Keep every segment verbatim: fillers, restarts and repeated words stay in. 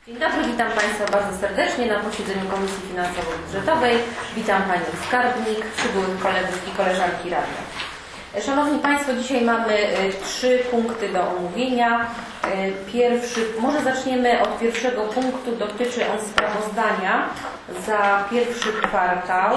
Dzień dobry, witam Państwa bardzo serdecznie na posiedzeniu Komisji Finansowo-Budżetowej. Witam Panią Skarbnik, przybyłych kolegów i koleżanki radne. Szanowni Państwo, dzisiaj mamy trzy punkty do omówienia. Pierwszy, może zaczniemy od pierwszego punktu, dotyczy on sprawozdania za pierwszy kwartał.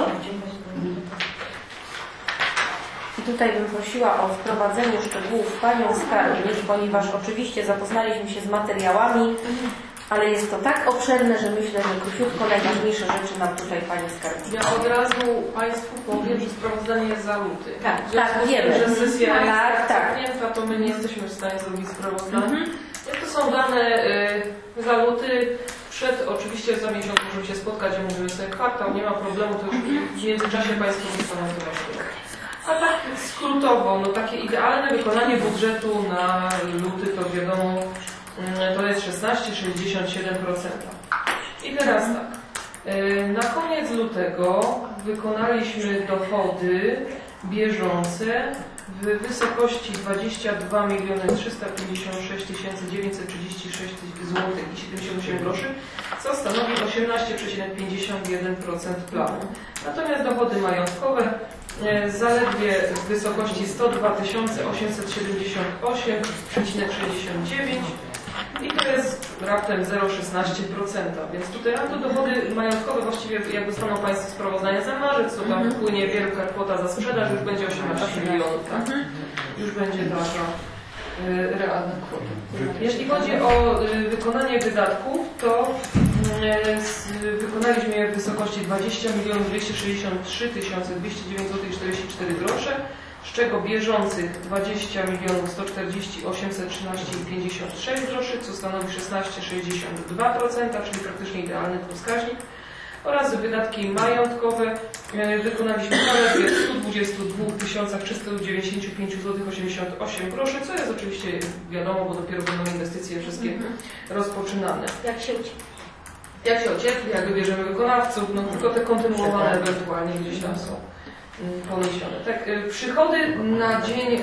I tutaj bym prosiła o wprowadzenie szczegółów Panią Skarbnik, ponieważ oczywiście zapoznaliśmy się z materiałami, ale jest to tak obszerne, że myślę, że króciutko najważniejsze rzeczy nam tutaj Pani Skarbnik. Ja od razu Państwu powiem, że sprawozdanie jest za luty. Tak, tak, wiemy. Że sesja tak, jest tak. zamknięta, to my nie jesteśmy w stanie zrobić sprawozdań. Mhm. Jak to są dane y, za luty, przed oczywiście za miesiąc możemy się spotkać, i mówimy sobie kwartał, nie ma problemu, to już w międzyczasie Państwo dostaną to właściwie. A tak skrótowo, no takie idealne wykonanie budżetu na luty, to wiadomo, to jest szesnaście przecinek sześćdziesiąt siedem procent. I teraz tak, na koniec lutego wykonaliśmy dochody bieżące w wysokości dwadzieścia dwa miliony trzysta pięćdziesiąt sześć tysięcy dziewięćset trzydzieści sześć złotych i siedemdziesiąt osiem groszy, co stanowi osiemnaście przecinek pięćdziesiąt jeden procent planu. Natomiast dochody majątkowe zaledwie w wysokości sto dwa tysiące osiemset siedemdziesiąt osiem przecinek sześćdziesiąt dziewięć i to jest raptem zero przecinek szesnaście procent. Więc tutaj na to dochody majątkowe właściwie, jak dostaną Państwo sprawozdanie za marzec, to tam wpłynie wielka kwota za sprzedaż, już będzie osiemnaście milionów. Tak? Już będzie taka y, realna kwota. Jeśli chodzi o y, wykonanie wydatków, to y, wykonaliśmy je w wysokości dwadzieścia milionów dwieście sześćdziesiąt trzy tysiące dwieście dziewięć złotych czterdzieści cztery grosze, z czego bieżących dwadzieścia milionów sto czterdzieści tysięcy osiemset trzynaście i pięćdziesiąt sześć groszy, co stanowi szesnaście przecinek sześćdziesiąt dwa procent, czyli praktycznie idealny tu wskaźnik. Oraz wydatki majątkowe wykonaliśmy zaledwie sto dwadzieścia dwa tysiące trzysta dziewięćdziesiąt pięć złotych osiemdziesiąt osiem groszy, co jest oczywiście wiadomo, bo dopiero będą inwestycje wszystkie mm -hmm. rozpoczynane. Jak się uciekli? Jak się ociekli, jak wybierzemy wykonawców, no tylko te kontynuowane ewentualnie gdzieś tam są poniesione. Tak, przychody na dzień,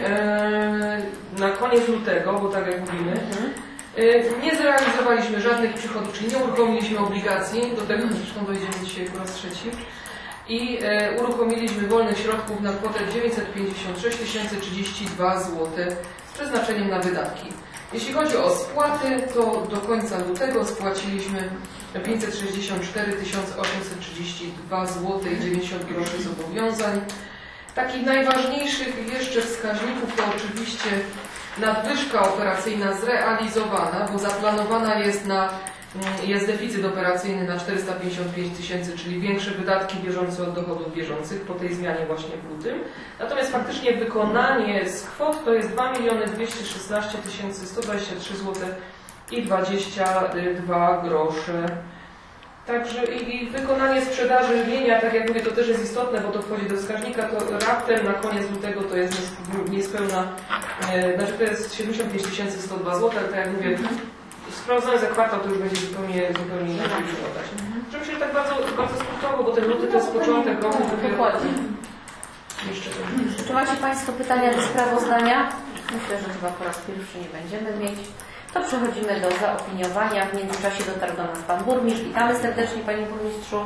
na koniec lutego, bo tak jak mówimy, mm-hmm. nie zrealizowaliśmy żadnych przychodów, czyli nie uruchomiliśmy obligacji, do tego zresztą dojdziemy dzisiaj po raz trzeci, i uruchomiliśmy wolnych środków na kwotę dziewięćset pięćdziesiąt sześć tysięcy trzydzieści dwa złote z przeznaczeniem na wydatki. Jeśli chodzi o spłaty, to do końca lutego spłaciliśmy pięćset sześćdziesiąt cztery tysiące osiemset trzydzieści dwa złote i dziewięćdziesiąt groszy zobowiązań. Takich najważniejszych jeszcze wskaźników to oczywiście nadwyżka operacyjna zrealizowana, bo zaplanowana jest na jest deficyt operacyjny na czterysta pięćdziesiąt pięć tysięcy, czyli większe wydatki bieżące od dochodów bieżących po tej zmianie właśnie w lutym. Natomiast faktycznie wykonanie z kwot to jest dwa miliony dwieście szesnaście tysięcy sto dwadzieścia trzy złote i dwadzieścia dwa grosze. Także i, i wykonanie sprzedaży mienia, tak jak mówię, to też jest istotne, bo to wchodzi do wskaźnika, to raptem na koniec lutego to jest niespełna, e, znaczy to jest siedemdziesiąt pięć tysięcy sto dwa złote, ale tak jak mówię, sprawozdanie za kwartał to już będzie zupełnie, zupełnie inaczej wyglądać. Że myślę, że tak bardzo, bardzo skrótowo, bo ten luty to jest początek roku. Dokładnie. Jeszcze Czy macie Państwo pytania do sprawozdania? Myślę, że chyba po raz pierwszy nie będziemy mieć. To przechodzimy do zaopiniowania. W międzyczasie dotarł do nas Pan Burmistrz. Witamy serdecznie Panie Burmistrzu.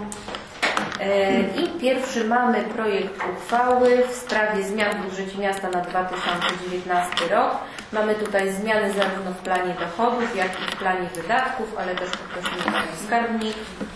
I pierwszy mamy projekt uchwały w sprawie zmian w budżecie miasta na dwa tysiące dziewiętnasty rok. Mamy tutaj zmiany zarówno w planie dochodów, jak i w planie wydatków, ale też poprosimy Panią Skarbnik.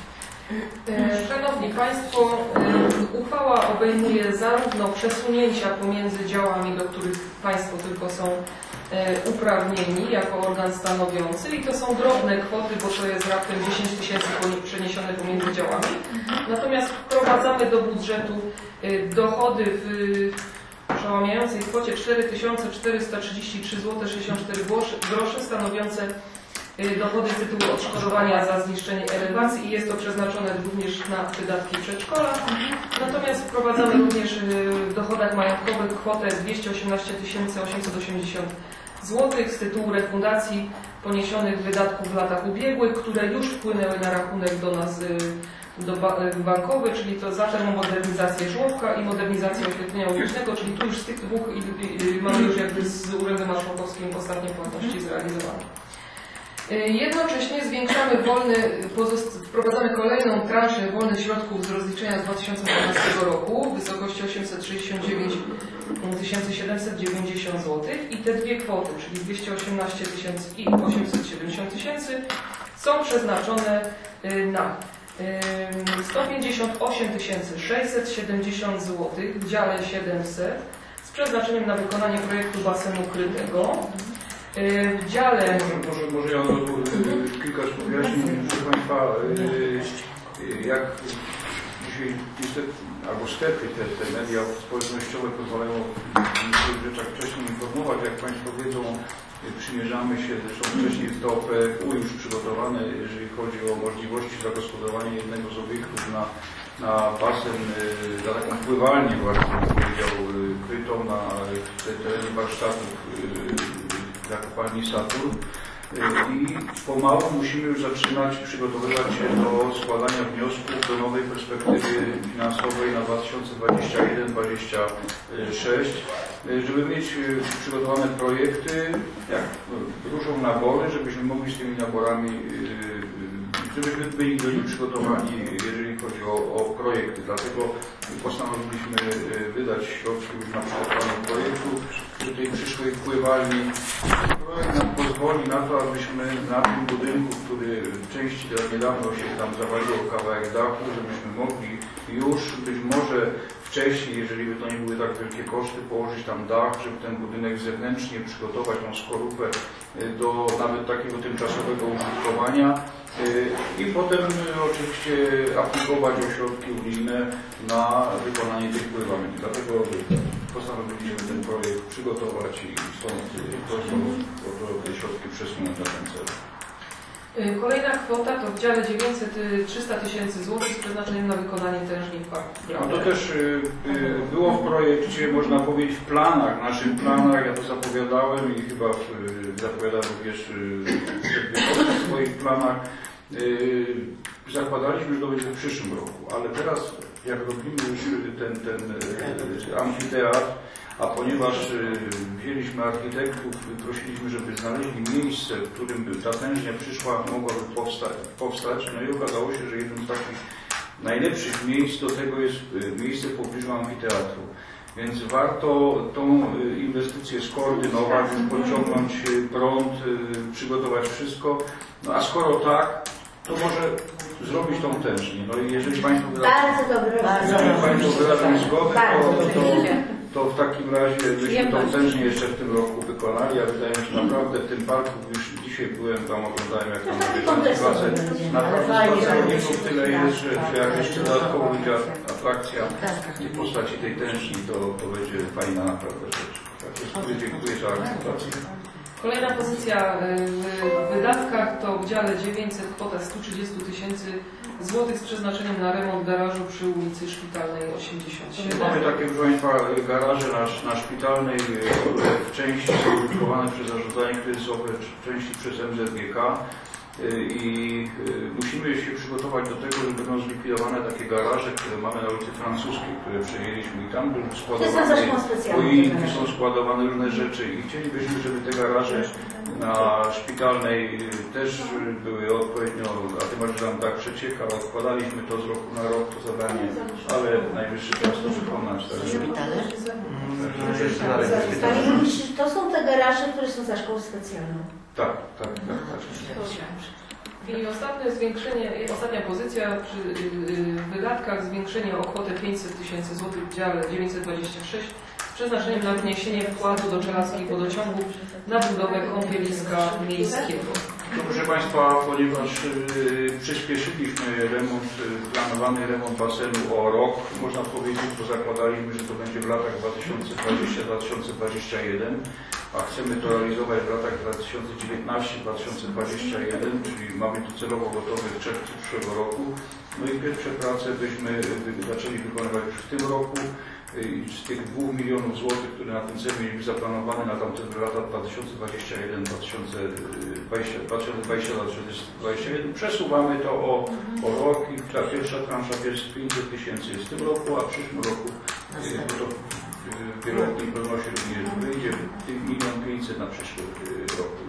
Szanowni Państwo, uchwała obejmuje zarówno przesunięcia pomiędzy działami, do których Państwo tylko są uprawnieni jako organ stanowiący, i to są drobne kwoty, bo to jest raptem dziesięć tysięcy przeniesione pomiędzy działami. Natomiast wprowadzamy do budżetu dochody w przełamiającej kwocie cztery tysiące czterysta trzydzieści trzy złote sześćdziesiąt cztery grosze, stanowiące dochody z tytułu odszkodowania za zniszczenie elewacji, i jest to przeznaczone również na wydatki przedszkola. Natomiast wprowadzamy również w dochodach majątkowych kwotę dwieście osiemnaście tysięcy osiemset osiemdziesiąt złotych z tytułu refundacji poniesionych wydatków w latach ubiegłych, które już wpłynęły na rachunek do nas do ba bankowy, czyli to za termomodernizację żłobka i modernizację oświetlenia ulicznego, czyli tu już z tych dwóch mamy już jakby z Urzędem Marszałkowskim ostatnie płatności zrealizowane. Jednocześnie zwiększamy wprowadzamy wolny, wprowadzamy kolejną transzę wolnych środków z rozliczenia z dwa tysiące dwunastego roku w wysokości osiemset sześćdziesiąt dziewięć tysięcy siedemset dziewięćdziesiąt złotych i te dwie kwoty, czyli dwieście osiemnaście tysięcy i osiemset siedemdziesiąt tysięcy, są przeznaczone na sto pięćdziesiąt osiem tysięcy sześćset siedemdziesiąt złotych w dziale siedemset z przeznaczeniem na wykonanie projektu basenu krytego. W dziale... Może, może, może ja y, kilka słów wyjaśnię. Proszę Państwa, y, jak dzisiaj niestety, albo stety te, te media społecznościowe pozwalają w niektórych rzeczach wcześniej informować. Jak Państwo wiedzą, przymierzamy się, zresztą wcześniej w T O P U już przygotowane, jeżeli chodzi o możliwości zagospodarowania jednego z obiektów na, na basen, na taką pływalnię właśnie, bym powiedział, krytą na terenie warsztatów zakopalni Saturn. I pomału musimy już zaczynać przygotowywać się do składania wniosków do nowej perspektywy finansowej na dwa tysiące dwudziesty pierwszy do dwa tysiące dwudziestego szóstego, żeby mieć przygotowane projekty, jak ruszą nabory, żebyśmy mogli z tymi naborami, żebyśmy byli do nich przygotowani, jeżeli chodzi o, o projekty. Dlatego postanowiliśmy wydać środki na przygotowanie projektu do tej przyszłej pływalni. Projekt nam pozwoli na to, abyśmy na tym budynku, który w części niedawno się tam zawaliło kawałek dachu, żebyśmy mogli już być może wcześniej, jeżeli by to nie były tak wielkie koszty, położyć tam dach, żeby ten budynek zewnętrznie przygotować, tą skorupę do nawet takiego tymczasowego użytkowania i potem oczywiście aplikować o środki unijne na wykonanie tej pływalni. Dlatego postanowiliśmy ten projekt przygotować i stąd to, te środki przesunąć na ten cel. Kolejna kwota to w dziale dziewięćset trzysta tysięcy złotych z przeznaczeniem na wykonanie tężnych parków. No to też y, y, było w projekcie, można powiedzieć w planach, naszych planach, ja to zapowiadałem i chyba y, zapowiadałem również y, w swoich planach. Y, zakładaliśmy, że to będzie w przyszłym roku, ale teraz jak robimy już ten, ten y, amfiteatr, a ponieważ y, wzięliśmy architektów, prosiliśmy, żeby znaleźli miejsce, w którym ta tężnia przyszła, mogłaby powstać, powstać, no i okazało się, że jednym z takich najlepszych miejsc do tego jest y, miejsce w pobliżu amfiteatru. Więc warto tą y, inwestycję skoordynować, pociągnąć y, prąd, y, przygotować wszystko, no a skoro tak, to może zrobić tą tężnię. No i jeżeli Państwo wyrażą zgodę, to, to, to w takim razie byśmy tą tężnię jeszcze w tym roku wykonali, a wydaje mi się naprawdę w tym parku, już dzisiaj byłem tam, oglądałem jak tam wygląda klasę, naprawdę pracowników tyle jest, że, że jak jeszcze dodatkowo będzie atrakcja w postaci tej tężni, to, to będzie fajna naprawdę rzecz. Także dziękuję za akceptację. Kolejna pozycja w wydatkach to w dziale dziewięćset kwota sto trzydzieści tysięcy złotych z przeznaczeniem na remont garażu przy ulicy Szpitalnej osiemdziesiąt siedem. Mamy takie, proszę Państwa, garaże na, na Szpitalnej, w części są użytkowane przez zarządzanie kryzysowe, w części przez M Z G K. I musimy się przygotować do tego, że będą zlikwidowane takie garaże, które mamy na ulicy Francuskiej, które przejęliśmy i tam były składowane choinki, są składowane różne rzeczy i chcielibyśmy, żeby te garaże na Szpitalnej też były odpowiednio, a tym bardziej tam tak przecieka, odkładaliśmy to z roku na rok, to zadanie, ale najwyższy czas to wykonać. Szpitale? To są te garaże, które są za szkołą specjalną. Tak, tak, tak. tak. I ostatnie zwiększenie, ostatnia pozycja przy yy, wydatkach zwiększenie o kwotę pięćset tysięcy złotych w dziale dziewięćset dwadzieścia sześć z przeznaczeniem na wniesienie wkładu do czeladskich wodociągów na budowę kąpieliska miejskiego. No, proszę Państwa, ponieważ yy, przyspieszyliśmy remont, yy, planowany remont basenu o rok, można powiedzieć, bo zakładaliśmy, że to będzie w latach dwa tysiące dwudziesty do dwa tysiące dwudziestego pierwszego, a chcemy to realizować w latach dwa tysiące dziewiętnastego do dwa tysiące dwudziestego pierwszego, czyli mamy to celowo gotowe w czerwcu przyszłego roku. No i pierwsze prace byśmy zaczęli wykonywać już w tym roku. Z tych dwóch milionów złotych, które na ten cel mieliśmy zaplanowane na tamte lata dwa tysiące dwudziesty pierwszy do dwa tysiące dwudziestego do dwa tysiące dwudziestego jeden przesuwamy to o, o rok i ta pierwsza transza pięćset tysięcy jest w tym roku, a w przyszłym roku to w wieloletniej pewności również wyjdzie milion pięćset na przyszły rok będzie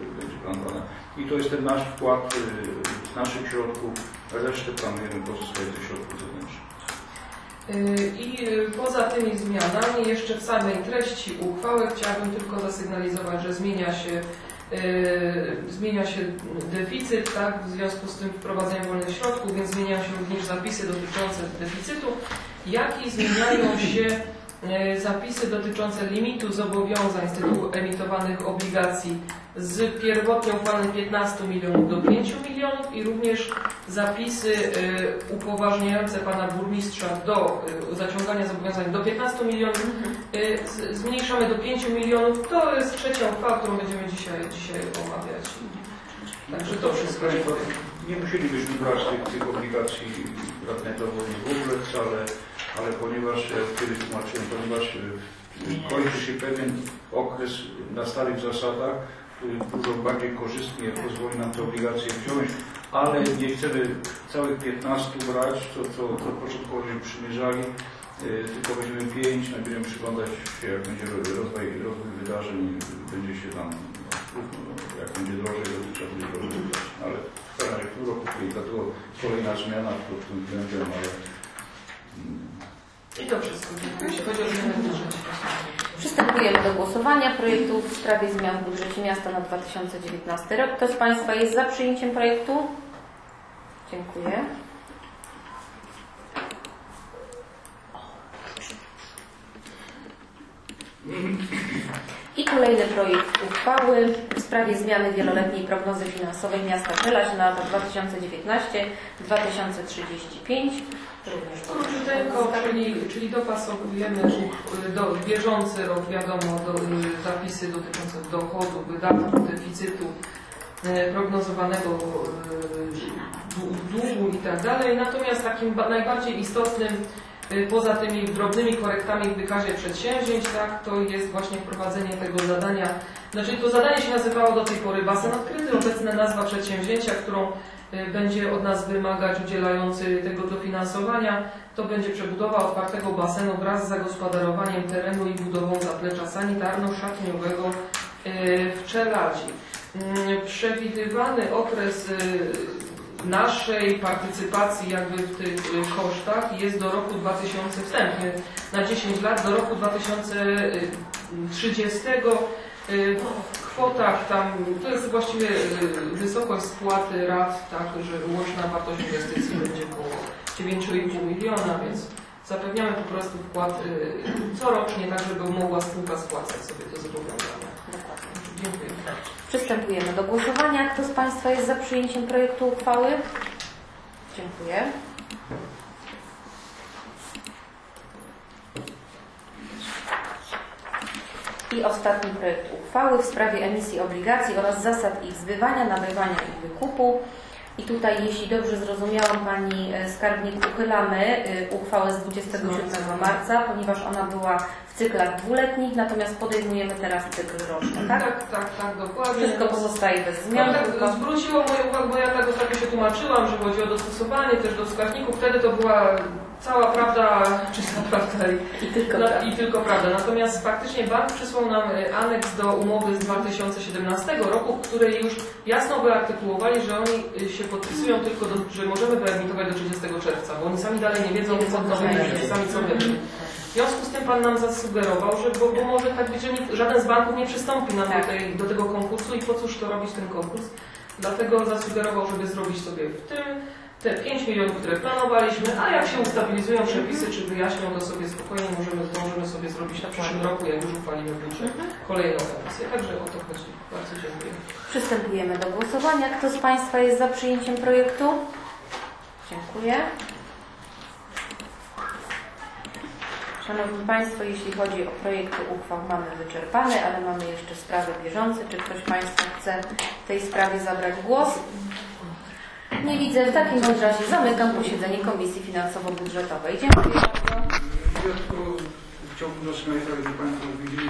planowane. I to jest ten nasz wkład z naszych środków, a resztę planujemy pozostaje ze środków zewnętrznych. I poza tymi zmianami jeszcze w samej treści uchwały chciałabym tylko zasygnalizować, że zmienia się, yy, zmienia się deficyt, tak, w związku z tym wprowadzeniem wolnych środków, więc zmieniają się również zapisy dotyczące deficytu, jak i zmieniają się yy, zapisy dotyczące limitu zobowiązań z tytułu emitowanych obligacji z pierwotnie uchwalonych piętnastu milionów do pięciu milionów i również zapisy y, upoważniające pana burmistrza do y, zaciągania zobowiązań do piętnastu milionów y, z, zmniejszamy do pięciu milionów. To jest trzecia uchwała, którą będziemy dzisiaj, dzisiaj omawiać. Także to wszystko. Nie musielibyśmy brać tych, tych obligacji radnetowo w ogóle wcale, ale ponieważ, jak kiedyś tłumaczyłem, ponieważ y, kończy się pewien okres na starych zasadach, który dużo bardziej korzystnie pozwoli nam te obligacje wziąć, ale nie chcemy całych piętnastu brać, co, co, co początkowo żeśmy przymierzali, yy, tylko weźmiemy pięć, no, będziemy przyglądać się, jak będzie rozwój, rozwój wydarzeń, będzie się tam, no, jak będzie drożej, to trzeba będzie drożej wydać. Ale w razie pół roku, i dlatego kolejna zmiana pod tym względem, ale... I to wszystko, jeśli chodzi o zmiany w budżecie. Przystępujemy do głosowania projektu w sprawie zmian w budżecie miasta na dwa tysiące dziewiętnasty rok. Kto z Państwa jest za przyjęciem projektu? Dziękuję. I kolejny projekt uchwały w sprawie zmiany wieloletniej prognozy finansowej miasta Żelaź na lata dwa tysiące dziewiętnasty do dwa tysiące trzydzieści pięć. Również króciuteńko, czyli, czyli dopasowujemy do bieżący rok, wiadomo, do, zapisy dotyczące dochodu, wydatków, deficytu, prognozowanego długu i tak dalej. Natomiast takim najbardziej istotnym, poza tymi drobnymi korektami w wykazie przedsięwzięć, tak, to jest właśnie wprowadzenie tego zadania. Znaczy to zadanie się nazywało do tej pory basen odkryty, obecna nazwa przedsięwzięcia, którą będzie od nas wymagać udzielający tego dofinansowania, to będzie przebudowa otwartego basenu wraz z zagospodarowaniem terenu i budową zaplecza sanitarno-szatniowego w Czeladzi. Przewidywany okres naszej partycypacji jakby w tych kosztach jest do roku dwa tysiące wstępny na dziesięć lat, do roku dwa tysiące trzydziestego. W kwotach tam, to jest właściwie wysokość spłaty rat, tak, że łączna wartość inwestycji będzie około dziewięć i pół miliona, więc zapewniamy po prostu wkład corocznie, tak żeby mogła spółka spłacać sobie to zobowiązanie. Dziękuję. Przystępujemy do głosowania. Kto z Państwa jest za przyjęciem projektu uchwały? Dziękuję. I ostatni projekt uchwały w sprawie emisji obligacji oraz zasad ich zbywania, nabywania i wykupu. I tutaj, jeśli dobrze zrozumiałam, Pani Skarbnik, uchylamy uchwałę z dwudziestego siódmego marca, ponieważ ona była w cyklach dwuletnich, natomiast podejmujemy teraz cykl roczny, tak? Tak, tak, tak, dokładnie. Wszystko pozostaje bez zmian. No, tak, tylko... Zwróciło moją uwagę, bo ja tak ostatnio się tłumaczyłam, że chodzi o dostosowanie też do wskaźników. Wtedy to była cała prawda, czysta prawda i, I, tylko, na, prawda. i tylko prawda. Natomiast faktycznie bank przysłał nam aneks do umowy z dwa tysiące siedemnastego roku, w której już jasno wyartykułowali, że oni się podpisują tylko, do, że możemy wyemitować do trzydziestego czerwca, bo oni sami dalej nie wiedzą, co to będzie, sami co będzie. W związku z tym Pan nam zasugerował, że bo, bo może tak być, że nikt, żaden z banków nie przystąpi nam do, tej, do tego konkursu i po cóż to robić ten konkurs. Dlatego zasugerował, żeby zrobić sobie w tym te pięć milionów, które planowaliśmy, a jak się ustabilizują przepisy, czy wyjaśnią, to sobie spokojnie możemy, to możemy sobie zrobić na przyszłym roku, jak już uchwalimy budżet, kolejną emisję. Także o to chodzi. Bardzo dziękuję. Przystępujemy do głosowania. Kto z Państwa jest za przyjęciem projektu? Dziękuję. Szanowni Państwo, jeśli chodzi o projekty uchwał, mamy wyczerpane, ale mamy jeszcze sprawy bieżące. Czy ktoś Państwa chce w tej sprawie zabrać głos? Nie widzę. W takim bądź razie zamykam posiedzenie Komisji Finansowo-Budżetowej. Dziękuję bardzo. Ja tylko chciałbym zatrzymać, że Państwo widzieli.